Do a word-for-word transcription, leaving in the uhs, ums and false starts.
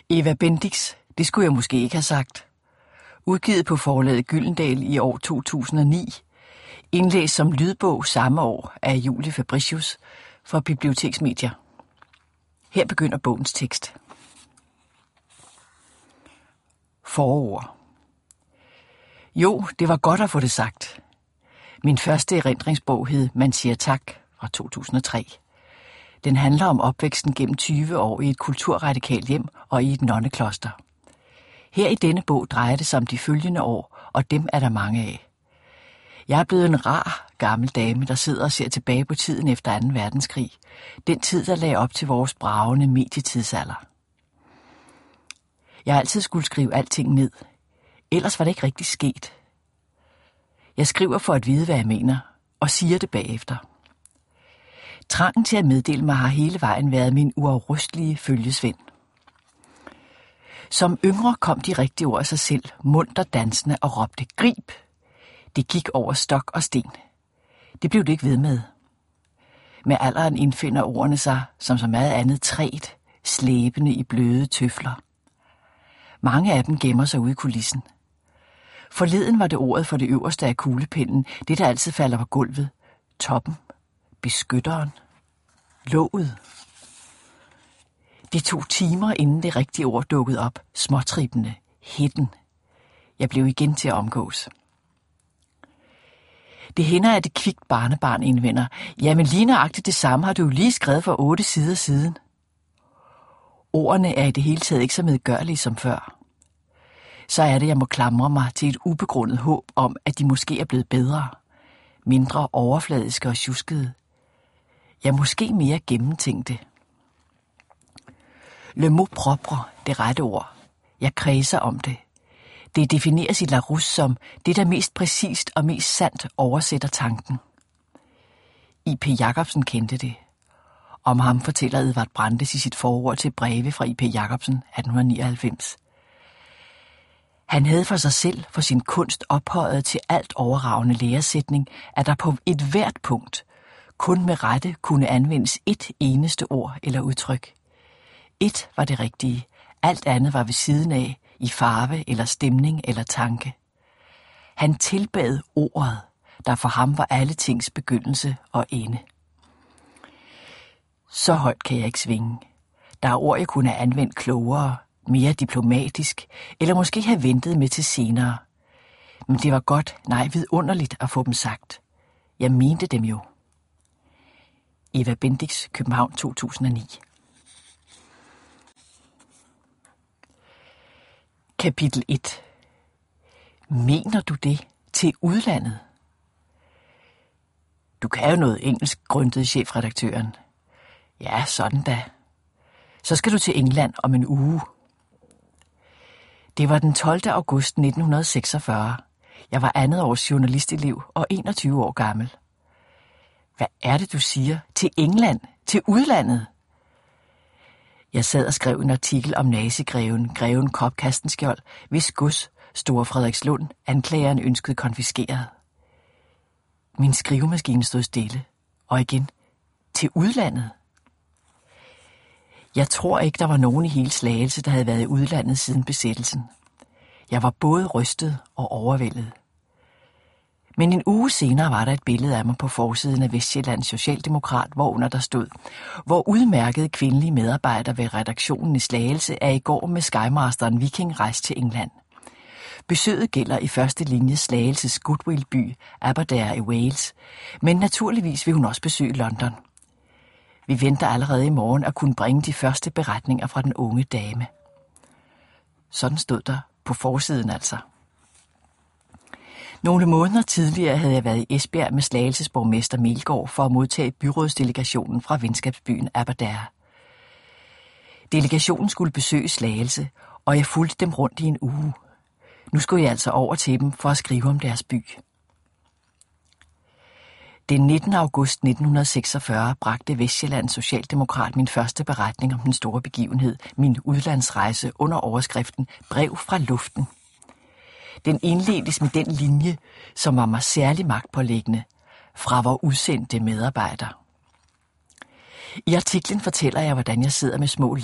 Eva Bendix, det skulle jeg måske ikke have sagt. Udgivet på forlaget Gyldendal i år to tusind og ni. Indlæst som lydbog samme år af Julie Fabricius fra Biblioteksmedier. Her begynder bogens tekst. Forord. Jo, det var godt at få det sagt. Min første erindringsbog hed Man siger tak fra to tusind og tre. Den handler om opvæksten gennem tyve år i et kulturradikalt hjem og i et nonnekloster. Her i denne bog drejer det sig om de følgende år, og dem er der mange af. Jeg er blevet en rar gammel dame, der sidder og ser tilbage på tiden efter anden verdenskrig. Den tid, der lagde op til vores bragende medietidsalder. Jeg har altid skulle skrive alting ned. Ellers var det ikke rigtig sket. Jeg skriver for at vide, hvad jeg mener, og siger det bagefter. Trangen til at meddele mig har hele vejen været min uafrystelige følgesvend. Som yngre kom de rigtige ord af sig selv, munter dansende og råbte grib. Det gik over stok og sten. Det blev det ikke ved med. Med alderen indfinder ordene sig, som så meget andet, træt, slæbende i bløde tøfler. Mange af dem gemmer sig ude i kulissen. Forleden var det ordet for det øverste af kuglepinden, det der altid falder på gulvet. Toppen, beskytteren, låget. Det tog timer, inden det rigtige ord dukkede op, småtrippende, hætten. Jeg blev igen til at omgås. Det hænder, at det kvikt barnebarn indvender. Jamen lige nøjagtigt det samme har du jo lige skrevet for otte sider siden. Ordene er i det hele taget ikke så medgørlige som før. Så er det, jeg må klamre mig til et ubegrundet håb om, at de måske er blevet bedre. Mindre overfladiske og tjuskede. Ja, måske mere gennemtænkte. Le mot propre, det rette ord. Jeg kredser om det. Det defineres i Larousse som det, der mest præcist og mest sandt oversætter tanken. I P. Jacobsen kendte det. Om ham fortæller Edvard Brandes i sit forord til breve fra I P. Jacobsen atten nioghalvfems. Han havde for sig selv, for sin kunst ophøjet til alt overragende læresætning, at der på et hvert punkt kun med rette kunne anvendes et eneste ord eller udtryk. Et var det rigtige, alt andet var ved siden af, i farve eller stemning eller tanke. Han tilbad ordet, der for ham var alle tings begyndelse og ende. Så højt kan jeg ikke svinge. Der er ord, jeg kunne have anvendt klogere, mere diplomatisk, eller måske have ventet med til senere. Men det var godt, nej vidunderligt at få dem sagt. Jeg mente dem jo. Eva Bendix, København to tusind og ni. Kapitel et. Mener du det til udlandet? Du kan jo noget engelsk, grøntede chefredaktøren. Ja, sådan da. Så skal du til England om en uge. Det var den tolvte august nitten seksogfyrre. Jeg var andet års journalistelev og enogtyve år gammel. Hvad er det, du siger? Til England? Til udlandet? Jeg sad og skrev en artikel om nazigreven, greven Kopp Kastenskjold, hvis gods, Store Frederikslund, anklageren ønskede konfiskeret. Min skrivemaskine stod stille, og igen, til udlandet. Jeg tror ikke, der var nogen i hele Slagelse, der havde været i udlandet siden besættelsen. Jeg var både rystet og overvældet. Men en uge senere var der et billede af mig på forsiden af Vestsjællands Socialdemokrat, hvorunder der stod, hvor udmærkede kvindelige medarbejdere ved redaktionen i Slagelse er i går med skymasteren Viking rejst til England. Besøget gælder i første linje Slagelses Goodwill-by, Aberdare i Wales, men naturligvis vil hun også besøge London. Vi venter allerede i morgen at kunne bringe de første beretninger fra den unge dame. Sådan stod der på forsiden altså. Nogle måneder tidligere havde jeg været i Esbjerg med Slagelses borgmester Melgaard for at modtage byrådsdelegationen fra venskabsbyen Aberdare. Delegationen skulle besøge Slagelse, og jeg fulgte dem rundt i en uge. Nu skulle jeg altså over til dem for at skrive om deres by. Den nittende august nitten seksogfyrre bragte Vestsjællands Socialdemokrat min første beretning om den store begivenhed, min udlandsrejse under overskriften Brev fra luften. Den indledtes med den linje, som var mig særlig magtpåliggende, fra vor udsendte medarbejder. I artiklen fortæller jeg, hvordan jeg sidder med små